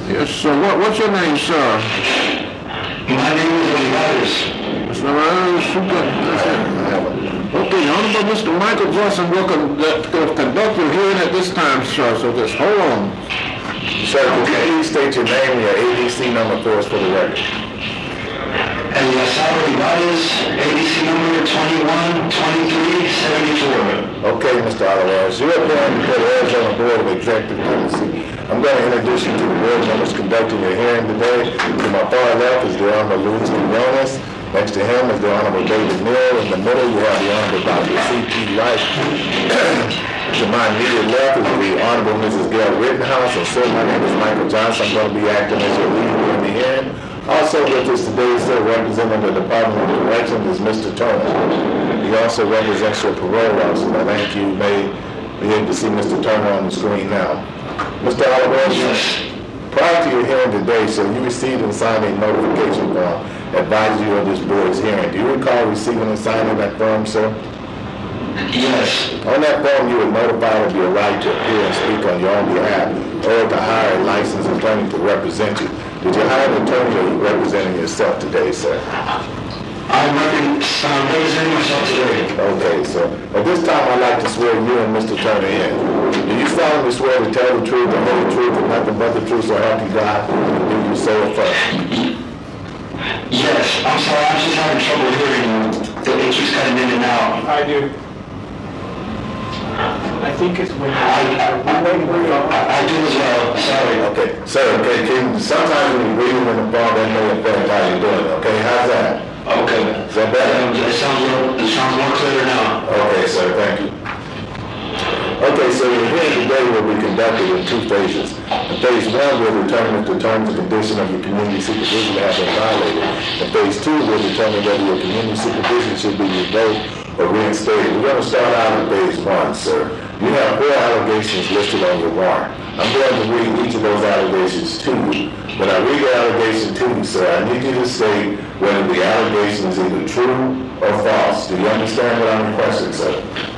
Yes, sir. What's your name, sir? My name is Olivares. Mr. Olivares, okay, Honorable Mr. Michael Johnson will conduct your hearing at this time, sir, so just hold on. Sir, could you please state your name and your ABC number for us for the record? Eliasar Olivares, ABC number 212374. Okay, Mr. Olivares, you're appearing before the Arizona Board of Executive Policy. I'm going to introduce you to the board members conducting your hearing today. To my far left is the Honorable Luis Quinones. Next to him is the Honorable David Neal. In the middle, you have the Honorable Dr. C.T. Wright. To my immediate left is the Honorable Mrs. Gail Rittenhouse. And sir, my name is Michael Johnson. I'm going to be acting as your lead during the hearing. Also with us today, sir, representing the Department of Corrections is Mr. Turner. He also represents your parole officer. I think you may be able to see Mr. Turner on the screen now. Mr. Olivares, prior to your hearing today, sir, you received and signed a notification form advising you of this board's hearing. Do you recall receiving and signing that form, sir? Yes. On that form, you were notified of your right to appear and speak on your own behalf or to hire a licensed attorney to represent you. Did you hire an attorney or are you representing yourself today, sir? I'm representing myself today. Okay, so at this time, I'd like to swear you and Mr. Turner in. Do you solemnly swear to tell the truth, the whole truth, and nothing but the truth, so help you God? Do you so affirm? Yes. I'm sorry, I'm just having trouble hearing you. It keeps cutting in and out. I do. I think it's when I do as well. Sorry. Okay, sir, okay, sometimes when you're reading in the form, that may affect how you're doing, okay? How's that? Okay. Is that better? It sounds more clear now. Okay, sir, thank you. Okay, so your hearing today will be conducted in two phases. In phase one, we'll determine if the terms and conditions of your community supervision have been violated. In phase two, we'll determine whether your community supervision should be revoked or reinstated. We're going to start out in phase one, sir. You have 4 allegations listed on your warrant. I'm going to read each of those allegations to you. When I read the allegation to you, sir, I need you to state whether the allegation is either true or false. Do you understand what I'm requesting, sir?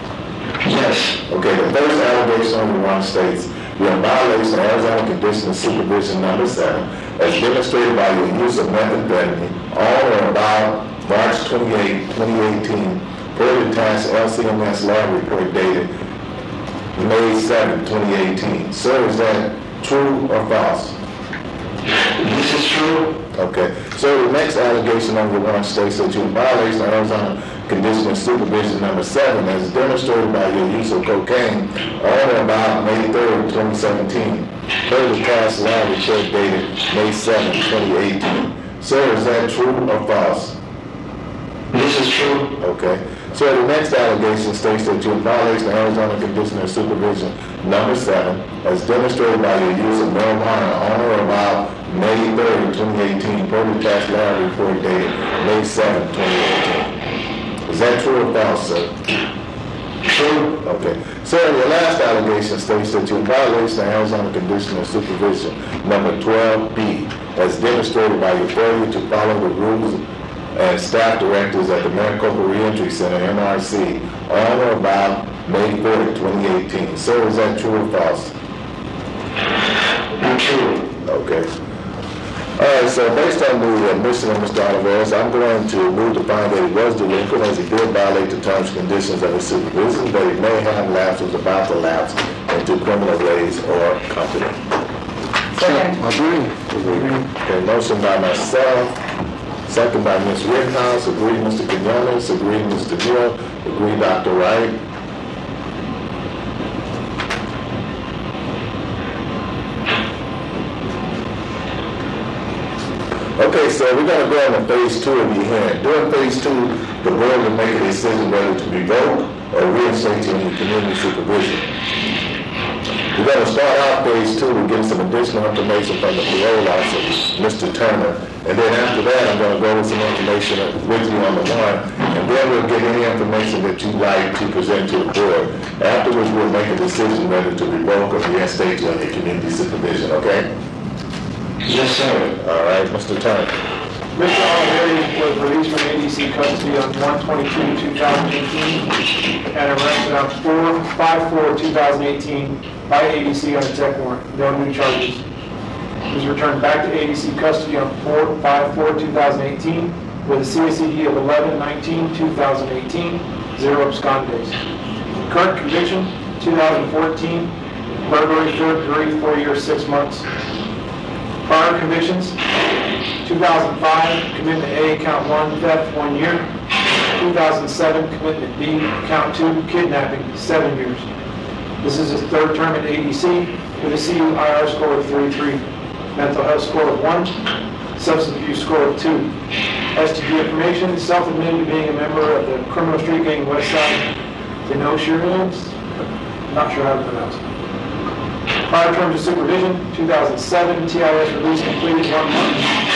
Yes. Okay, the first allegation on the warrant states, you're in violation of Arizona Condition of Supervision number 7, as demonstrated by your use of methamphetamine on or about March 28, 2018, per the attached LCMS lab report dated May 7, 2018. Sir, is that true or false? This is true. Okay. So the next allegation on the warrant states that you're in violation of Arizona Condition of Supervision number 7 as demonstrated by your use of cocaine on or about May 3rd, 2017, per the attached lab report dated May 7, 2018. Sir, is that true or false? This is true. Okay. So the next allegation states that you're in violation of Arizona Condition of Supervision number 7 as demonstrated by your use of marijuana on or about May 3rd, 2018, per the attached lab report dated May 7, 2018. Is that true or false, sir? True. Okay. Sir, your last allegation states that you're in violation of Arizona Condition of Supervision number 12B as demonstrated by your failure to follow the rules and staff directives at the Maricopa Reentry Center, MRC, on or about May 4th, 2018. Sir, is that true or false? Not true. Okay. All right, so based on the admission of Mr. Olivares, I'm going to move to find that he was delinquent as he did violate the terms and conditions of his supervision, but he may have lapsed, was about to lapse into criminal ways or company. Second. Agree. Okay, motion by myself, second by Ms. Rittenhouse, agree Mr. Quinones, agree Mr. Neal, agree Dr. Wright. Okay, so we're going to go into phase 2 of the hearing. During phase 2, the board will make a decision whether to revoke or reinstate you in your community supervision. We're going to start out phase 2 with getting some additional information from the parole officer, Mr. Turner. And then after that, I'm going to go with some information with you on the warrant. And then we'll get any information that you'd like to present to the board. Afterwards, we'll make a decision whether to revoke or reinstate you in your community supervision, okay? Yes, sir. All right, Mr. Turner. Mr. Olivares was released from ADC custody on 1/22/2018 and arrested on 4/5/4/2018 by ADC on a exec warrant. No new charges. He was returned back to ADC custody on 5/4/2018 with a CACD of 11/19/2018, 0 abscond days. Current conviction, 2014, burglary, third degree, 4 years, 6 months. Prior convictions, 2005, commitment A, count 1, theft, 1 year. 2007, commitment B, count 2, kidnapping, 7 years. This is his third term at ADC with a CUIR score of 3.3, mental health score of 1, substance abuse score of 2. STD information, self-admitted being a member of the criminal street gang West Side Denosherians, not sure how to pronounce it. Prior terms of supervision, 2007, TIS release completed 1 month.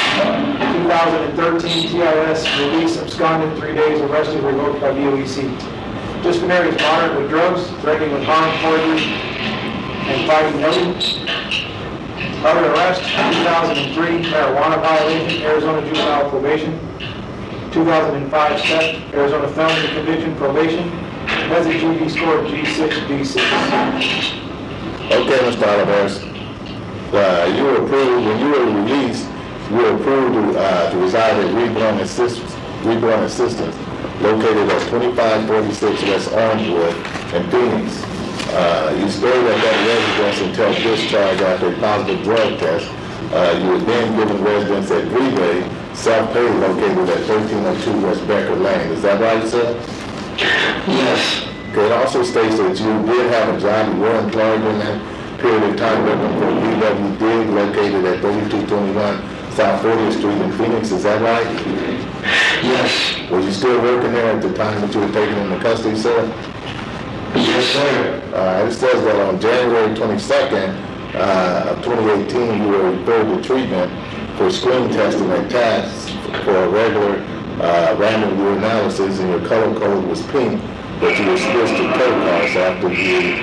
2013, TIS release absconded 3 days, arrested, revoked by DOEC. Disciplinary is moderate with drugs, threatening with harm, forgery, and fighting noted. Other arrest, 2003, marijuana violation, Arizona juvenile probation. 2005, theft, Arizona felony conviction, probation. Has a GD score of G6, B6. Okay, Mr. Oliveris, you were approved, when you were released, you were approved to reside at Reborn Assistance, located at 2546 West Orangewood in Phoenix. You stayed at that residence until discharge after a positive drug test. You were then given residence at Greenway, South Pay, located at 1302 West Becker Lane. Is that right, sir? Yes. Okay, it also states that you did have a job, you were employed in that period of time working for BW Dig, located at 3221 South 40th Street in Phoenix. Is that right? Yes. Were you still working there at the time that you were taken into custody, sir? Yes, sir. It says that on January 22nd of 2018, you were referred to treatment for screen testing and tests for a regular random urinalysis, and your color code was pink, but you were switched to turquoise after you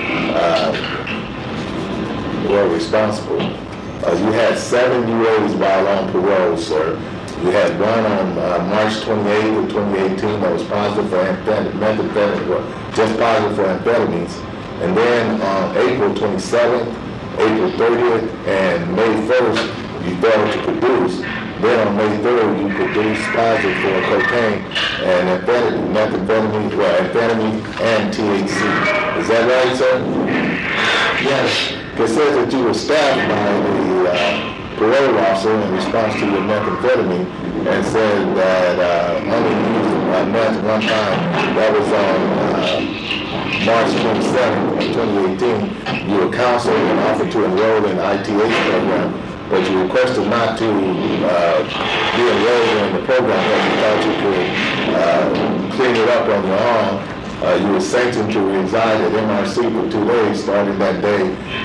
were responsible. You had 7 UAs while on parole, sir. You had one on March 28th of 2018 that was positive for methamphetamine, just positive for amphetamines. And then on April 27th, April 30th, and May 1st, you failed to produce. Then on May 3rd, you produced positive for cocaine and amphetamine and THC. Is that right, sir? Yes. It says that you were staffed by the parole officer in response to your methamphetamine and said that only used meth one time. That was on March 27th of 2018. You were counseled and offered to enroll in the ITH program, but you requested not to be enrolled in the program because you thought you could clean it up on your own. You were sanctioned to reside at MRC for 2 days starting that day,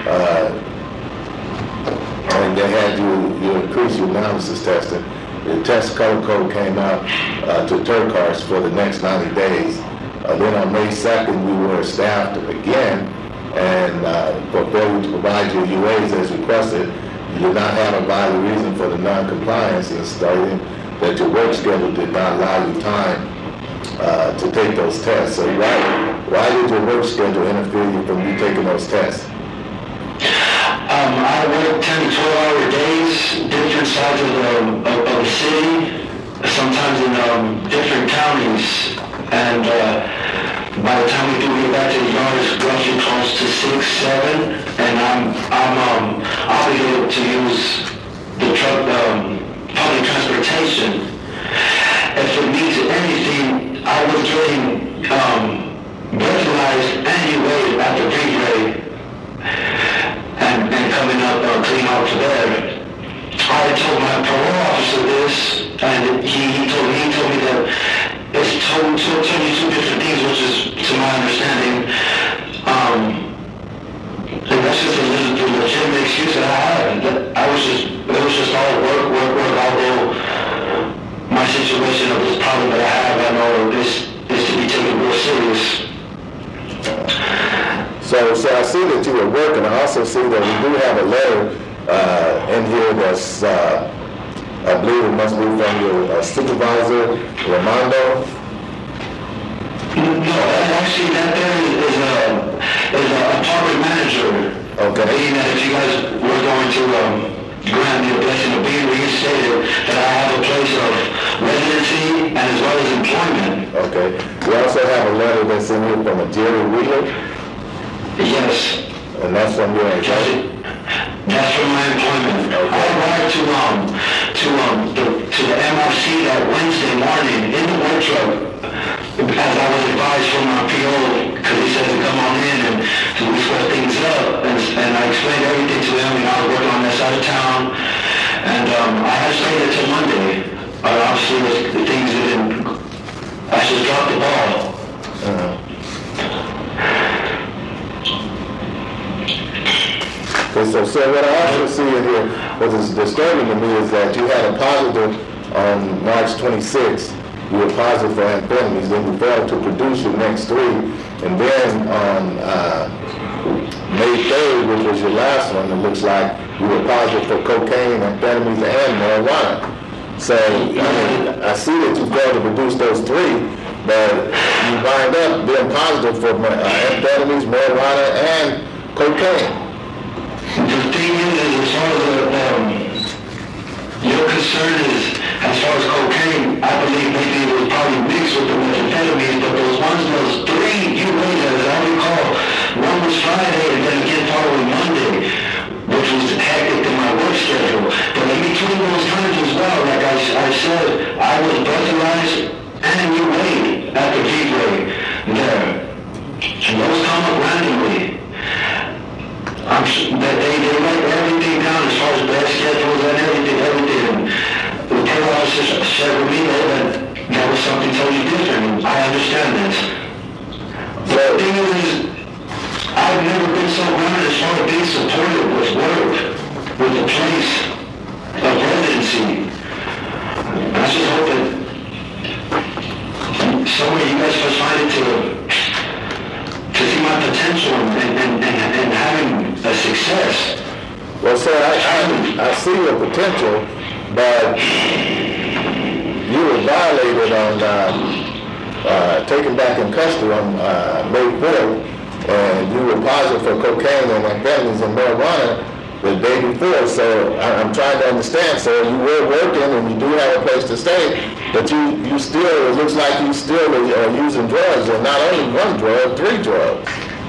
and they had you increase your analysis testing. The test color code came out to turquoise for the next 90 days. Then on May 2nd, we were staffed again, and for failure to provide your UAs as requested, you did not have a valid reason for the non-compliance, and stating that your work schedule did not allow you time to take those tests. So why did your work schedule interfere from you taking those tests? I work 10 to 12-hour days, different sides of the city, sometimes in different counties, and by the time we do get back to the yard, it's roughly close to 6, 7, and I'm obligated to use the truck, public transportation. If it means anything, I was getting breathalyzed anyway at the Greenway and coming up clean out to bed. I told my parole officer this, and he told me that it's totally two different things, which is, to my understanding, and that's just a legitimate excuse that I had. It was just all work, although my situation of this problem that I have, I know is to be taken real serious. So I see that you were working. I also see that we do have a letter in here that's, I believe it must be from your supervisor, Ramondo. No, actually that there is an apartment manager. Okay. Meaning that if you guys were going to grant me a Okay. We also have a letter that's in here from a Jerry Wheeler, Yes. and that's from your employer. That's from my employment. I arrived to the MRC that Wednesday morning in the work truck, as I was advised from my PO, because he said to come on in and to we sweat things up, and I explained everything to him, and I was working on that side of town, and I had to stay there till Monday. Obviously, the things didn't. I just dropped the ball. Okay, so what I also see in here, what is disturbing to me is that you had a positive on March 26th. You were positive for amphetamines, then you failed to produce your next three, and then on May 3rd, which was your last one, it looks like you were positive for cocaine, amphetamines, and marijuana. So, I mean, I see that you failed to produce those three, but you wind up being positive for amphetamines, marijuana, and cocaine. The thing is, as far as your concern is, as far as cocaine, I believe maybe it was probably mixed with the methamphetamine, but those three you waited, as I recall, one was Friday and then again following Monday, which was hectic in my work schedule. But in between those times as well, like I said, I was breathalyzed and you wait at the V-Ray there. And those come up randomly. That they write everything down as far as bed schedules and everything. The payroll officer shared with me that was something totally different. I understand this. The thing is, I've never been so grounded as far as being supported with work, with the place of residency. I just hope that somewhere you guys will find it to see my potential and having a success. Well, sir, I see your potential, but you were violated on taken back in custody on May 4th, and you were positive for cocaine and amphetamines and marijuana the day before. So I'm trying to understand, sir. You were working and you do have a place to stay, but you still, it looks like you still are using drugs, and not only one drug, three drugs.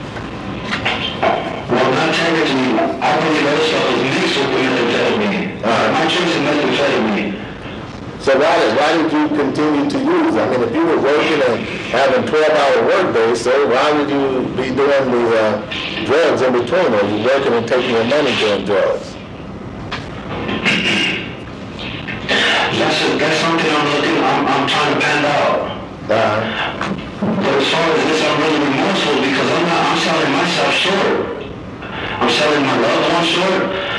Well, not technically. I believe that stuff is mixed with the methamphetamine. My choice is methamphetamine. So why did you continue to use? I mean, if you were working and having 12-hour work days, sir, why would you be doing the drugs in between? Are you working and taking your money doing drugs? That's something I'm trying to pan out. But as far as this, I'm really remorseful because I'm selling myself short. I'm selling my loved ones short.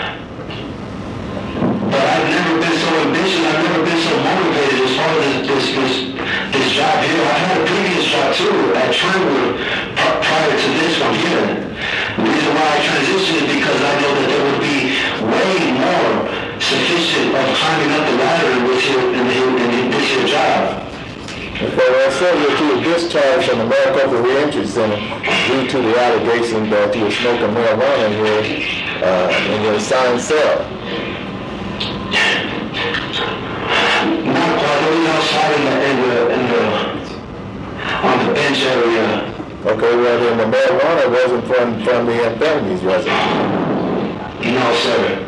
But I've never been so ambitious. I've never been so motivated as far as this job here. I had a previous job too at Trentwood prior to this one here. The reason why I transitioned is because I know that there would be way more sufficient of climbing up the ladder in this here job. Okay, well, sir, that you were discharged from the Maricopa Reentry Center due to the allegation that you were smoking marijuana in your assigned cell. Not quite. I was outside on the bench area. Okay, well then the marijuana wasn't from the amphetamines, was it? No, sir.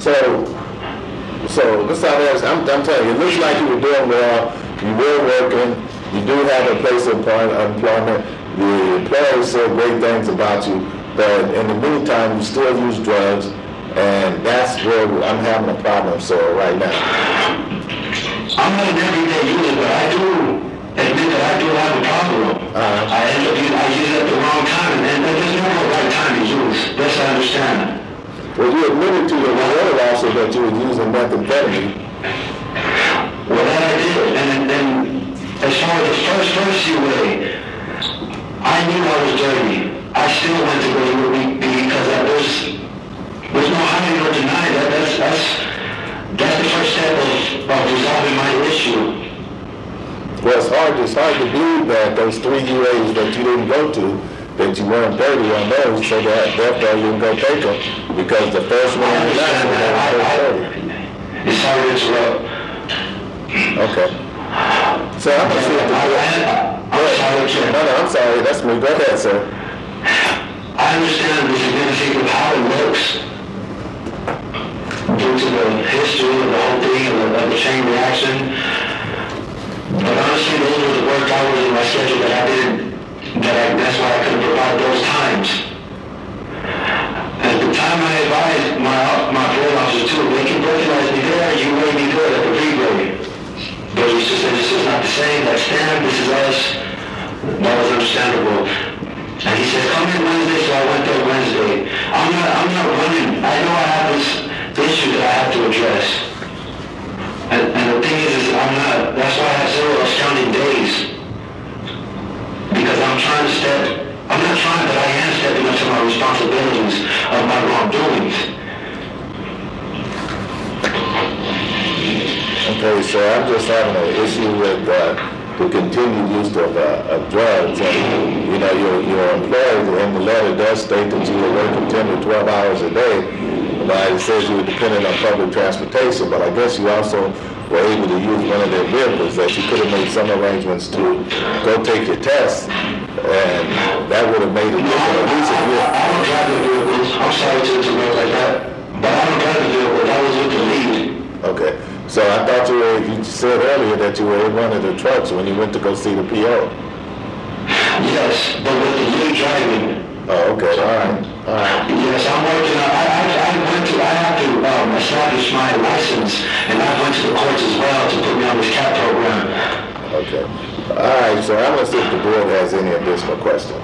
So this out there, I'm telling you, it looks like you were doing well. You were working. You do have a place of employment. The employers said great things about you, but in the meantime, you still use drugs, and that's where I'm having a problem, sir, right now. I'm not an everyday user, but I do admit that I do have a problem. I use it at the wrong time, and there's no right time to use. Yes, I understand. Well, you admitted to your lawyer also that you were using methamphetamine. Well, that I did, and as far as the first UA, I knew I was dirty. I still went to go to UA because there's no hiding or denying that. That's the first step of resolving my issue. Well, it's hard to believe that those 3 UAs that you didn't go to, that you weren't dirty on those, so that therefore you didn't go take them, because the first one and the last one was dirty. It's sorry to interrupt. Okay. So I'm gonna see if ahead. No, I'm sorry. That's me. Go ahead, sir. I understand the significance of how it looks due to the history of the whole thing and of the chain reaction. But honestly, those were the work hours in my schedule that I didn't, that's why I couldn't provide those times. At the time I advised my parole officers too, they can recognize me there, you may be good at the pre-grade. But he just said, this is not the same, that's them, this is us. That was understandable. And he said, come in Wednesday, so I went there Wednesday. I'm not running, I know I have this issue that I have to address. And the thing is that's why I have zero astounding days. Because I'm not trying, but I am stepping up to my responsibilities of my wrongdoings. Okay, so I'm just having an issue with the continued use of drugs. And, you know, your employer in the letter does state that you were working 10 to 12 hours a day. But it says you were dependent on public transportation, but I guess you also were able to use one of their vehicles, that you could have made some arrangements to go take your test, and that would have made a difference. At least if you... I don't drive the vehicles. I'm sorry to work like that, but I don't drive the vehicle. That was with the lead. Okay. So I thought you said earlier that you were in one of the trucks when you went to go see the PO. Yes, but with the lead driving. Oh, okay. All right. Yes, I'm working on, I have to establish my license, and I went to the courts as well to put me on this CAP program. Okay. All right, so I'm going to see if the board has any additional questions.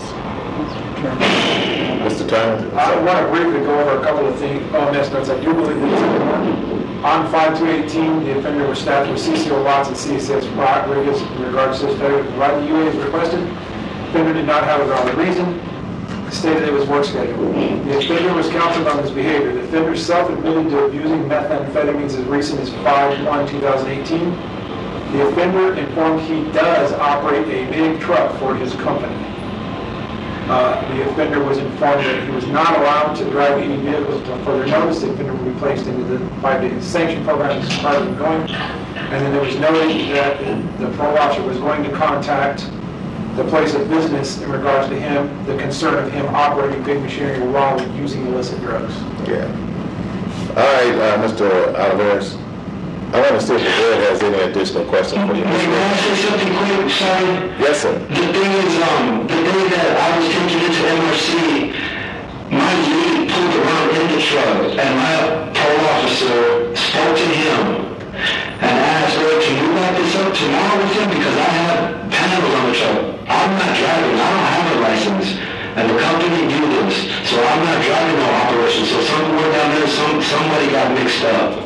Mr. Turner? I want to briefly go over a couple of things, notes. I do believe that on 5/2/18, the offender was staffed with CCO Watts and CSS Rodriguez in regards to his failure to provide the UA as requested. The offender did not have a valid reason. Stated it was work schedule. The offender was counseled on his behavior. The offender self-admitted to abusing methamphetamines as recent as 5/1/2018. The offender informed he does operate a big truck for his company. The offender was informed that he was not allowed to drive any vehicles until further notice. The offender would be placed into the 5-day sanction program as part of going. And then there was noted that the parole officer was going to contact the place of business in regards to him, the concern of him operating big machinery while using illicit drugs. Yeah. All right, Mr. Oliveros. I want to see if the board has any additional questions for you. Can I say something quick? Sorry. Yes, sir. The thing is, the day that I was taken into MRC, my lead pulled around in the truck, and my parole officer spoke to him and asked, "Hey, can you wrap this up tomorrow with him? Because I have panels on the truck. I'm not driving. I don't have a license. And the company knew this. So I'm not driving no operation. So somewhere down there, somebody got mixed up."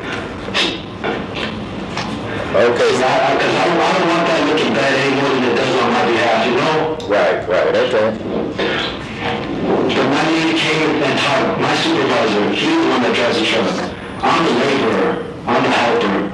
Okay. Because I don't want that looking bad any more than it does on my behalf, you know? Right, okay. But my lead came and talked, my supervisor, he's the one that drives the truck. I'm the laborer, I'm the helper.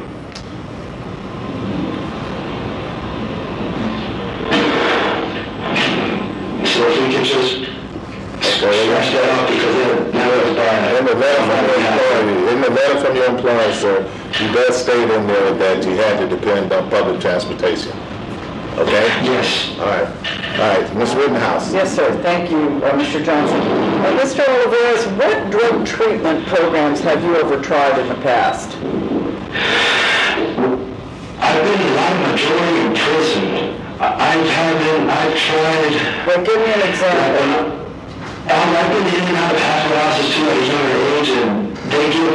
So if we can just scratch that out, because now it's bad. In the letter from your employer, sir, he does state in there that you had to depend on public transportation. Okay? Yes. All right. Ms. Rittenhouse. Yes, sir. Thank you, Mr. Johnson. Mr. Oliveros, what drug treatment programs have you ever tried in the past? I've been a lot of majority in prison. I've tried... Well, give me an example. I've been in and out of halfway houses too at a younger age, and they give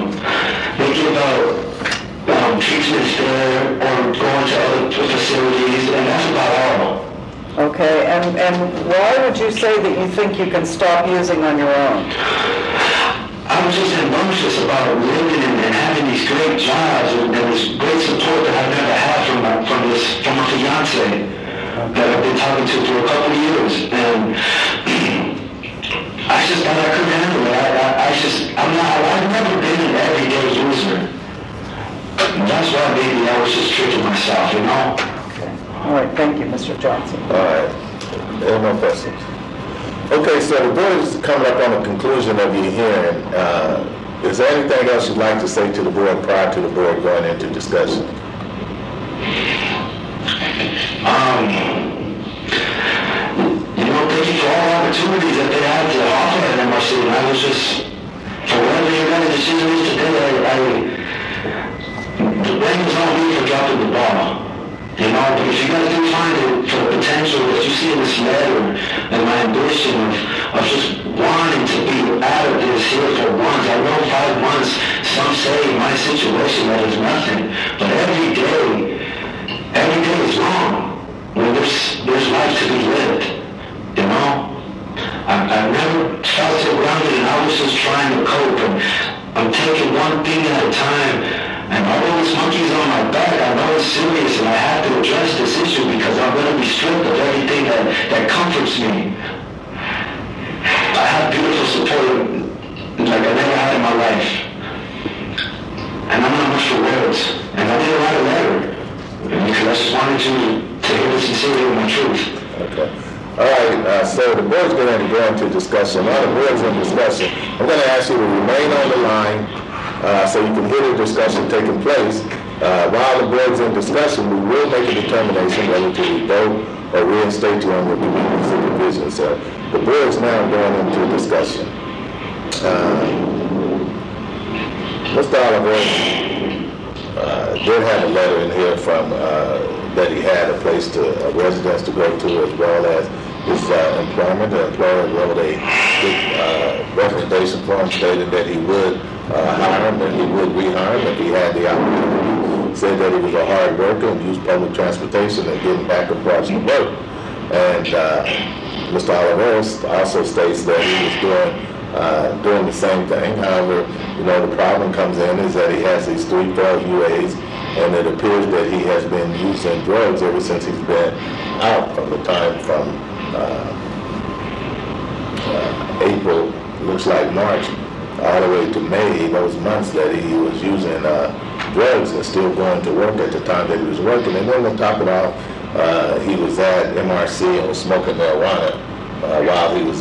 out treatments there or going to other facilities, and that's about all. Okay, and why would you say that you think you can stop using on your own? I was just ambitious about living and having these great jobs, and there was great support that I've never had from my fiance that I've been talking to for a couple of years, and I just thought I couldn't handle it. I've never been an everyday loser. That's why maybe I was just tricking myself, you know? Okay. All right, thank you, Mr. Johnson. All right. There are no questions. Okay, so the board is coming up on the conclusion of your hearing. Is there anything else you'd like to say to the board prior to the board going into discussion? you know, thank you for all the opportunities that they had to offer at MRC. And I was just, for whatever your guys' decision is today, the blame is on me for dropping the ball. You know, but if you guys do find it for the potential that you see in this letter and my ambition of just wanting to be out of this here for once, I know 5 months, some say in my situation that is nothing, but every day is long when there's life to be lived, you know? I never felt so grounded and I was just trying to cope, and I'm taking one thing at a time. And although this monkey's on my back, I know it's serious and I have to address this issue because I'm going to be stripped of everything that comforts me. I have beautiful support like I never had in my life. And I'm not much for words. And I didn't write a letter because I just wanted to hear the sincerity of my truth. Okay. All right, so the board's going to go into discussion. Now the board's in discussion. I'm going to ask you to remain on the line so you can hear the discussion taking place. While the board's in discussion, we will make a determination whether to revoke or reinstate you on your community supervision. So the board's now going into discussion. Mr. Oliver did have a letter in here from that he had a place to a residence to go to, as well as his employment. The employer wrote a recommendation for him stating that he would hire him and he would rehire him if he had the opportunity. Said that he was a hard worker and used public transportation and getting back and forth to work. And Mr. Oliveros also states that he was doing the same thing. However, you know, the problem comes in is that he has these 3 failed UAs, and it appears that he has been using drugs ever since he's been out from the time from April, looks like March, all the way to May, those months that he was using drugs and still going to work at the time that he was working. And then on top of it all, he was at MRC and was smoking marijuana while he was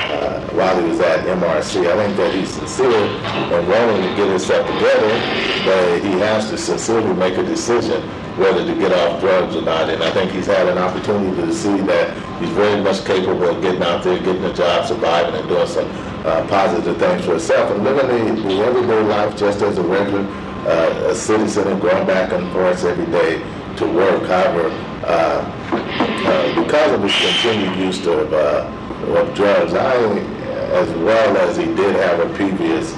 at MRC. I think that he's sincere and willing to get himself together, but he has to sincerely make a decision whether to get off drugs or not. And I think he's had an opportunity to see that he's very much capable of getting out there, getting a job, surviving, and doing some positive things for himself and living the everyday life just as a regular a citizen and going back and forth every day to work. However, because of his continued use of drugs, as well as he did have a previous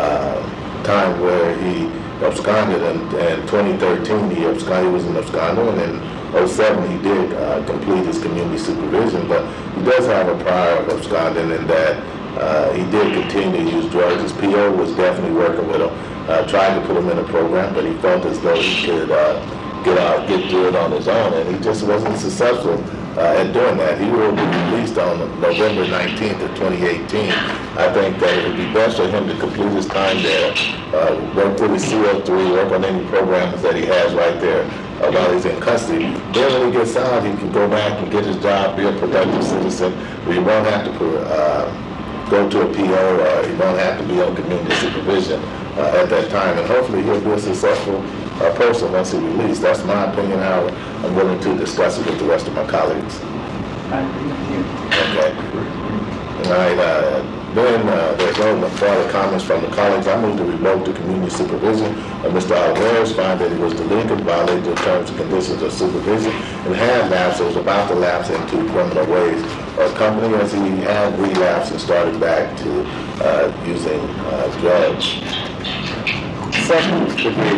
time where he absconded in 2013, he was an absconder, and in 2007 he did complete his community supervision, but he does have a prior of absconding in that he did continue to use drugs. His PO was definitely working with him, tried to put him in a program, but he felt as though he could get through it on his own, and he just wasn't successful at doing that. He will be released on November 19th of 2018. I think that it would be best for him to complete his time there, work through his CO3, work on any programs that he has right there while he's in custody. Then when he gets out, he can go back and get his job, be a productive citizen. He won't have to go to a PO, or he won't have to be on community supervision at that time. And hopefully he'll be a successful person once he's released. That's my opinion, how I'm willing to discuss it with the rest of my colleagues. I agree with you. Okay. All right. Then there's no further comments from the colleagues. I move to revoke the community supervision of Mr. Oliveros, find that he was delinquent, violated the terms and conditions of supervision, and had lapsed, or was about to lapse into criminal ways or company, as he had relapsed and started back to using drugs. Second.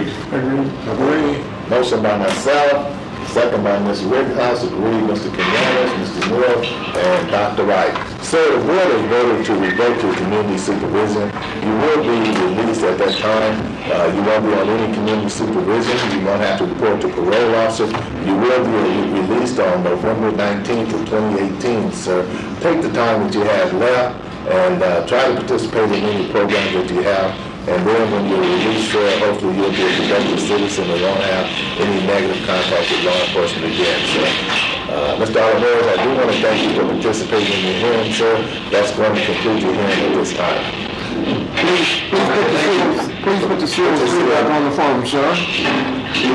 Agree. Motion by myself, second by Ms. Rittenhouse. Agree, Mr. Quinones, Mr. Neal, and Dr. Wright. So the board has voted to revoke your community supervision. You will be released at that time. You won't be on any community supervision. You won't have to report to parole officers. You will be released on November 19th of 2018, sir. Take the time that you have left and try to participate in any programs that you have. And then when you're released, hopefully you'll be a productive citizen and won't have any negative contact with law enforcement again. So, Mr. Oliveros, I do want to thank you for participating in your hearing, sir. That's going to conclude your hearing at this time. Please put the seal back on the form, sir.